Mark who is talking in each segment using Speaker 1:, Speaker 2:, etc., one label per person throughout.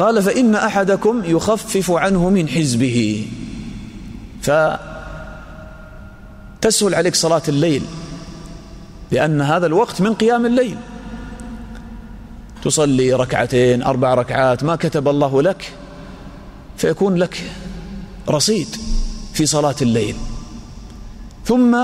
Speaker 1: قال فإن أحدكم يخفف عنه من حزبه، فتسهل عليك صلاة الليل لأن هذا الوقت من قيام الليل، تصلي 2 4 ركعات ما كتب الله لك، فيكون لك رصيد في صلاة الليل. ثم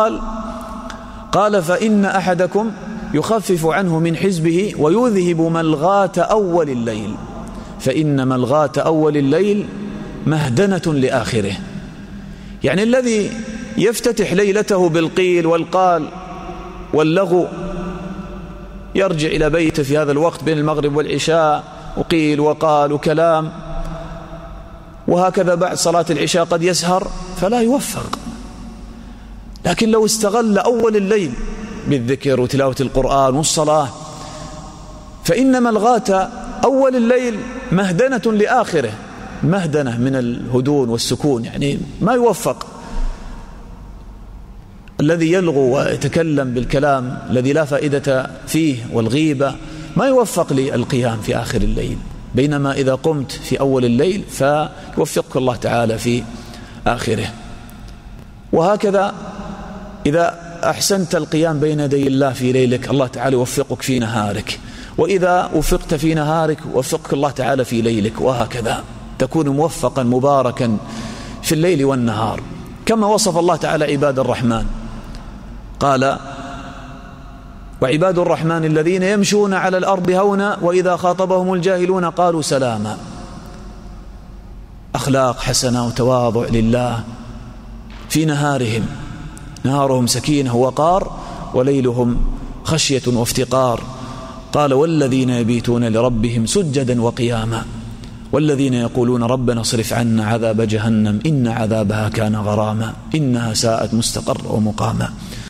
Speaker 1: قال فإن أحدكم يخفف عنه من حزبه ويذهب ملغاة أول الليل، فإن ملغاة أول الليل مهدنة لآخره. يعني الذي يفتتح ليلته بالقيل والقال واللغو يرجع إلى بيته في هذا الوقت بين المغرب والعشاء، وقيل وقال وكلام، وهكذا بعد صلاة العشاء قد يسهر فلا يوفق. لكن لو استغل أول الليل بالذكر وتلاوة القرآن والصلاة، فإن ملغاة أول الليل مهدنة لآخره، مهدنة من الهدون والسكون، يعني ما يوفق. الذي يلغو ويتكلم بالكلام الذي لا فائدة فيه والغيبة ما يوفق للقيام في آخر الليل، بينما إذا قمت في أول الليل فيوفقك الله تعالى في آخره. وهكذا إذا أحسنت القيام بين يدي الله في ليلك الله تعالى يوفقك في نهارك، وإذا وفقت في نهارك وفقك الله تعالى في ليلك، وهكذا تكون موفقا مباركا في الليل والنهار، كما وصف الله تعالى عباد الرحمن. قال وعباد الرحمن الذين يمشون على الأرض هونا وإذا خاطبهم الجاهلون قالوا سلاما. أخلاق حسنة وتواضع لله في نهارهم سكينة ووقار، وليلهم خشية وافتقار. قال والذين يبيتون لربهم سجدا وقياما، والذين يقولون ربنا اصرف عنا عذاب جهنم إن عذابها كان غراما إنها ساءت مستقر ومقاما.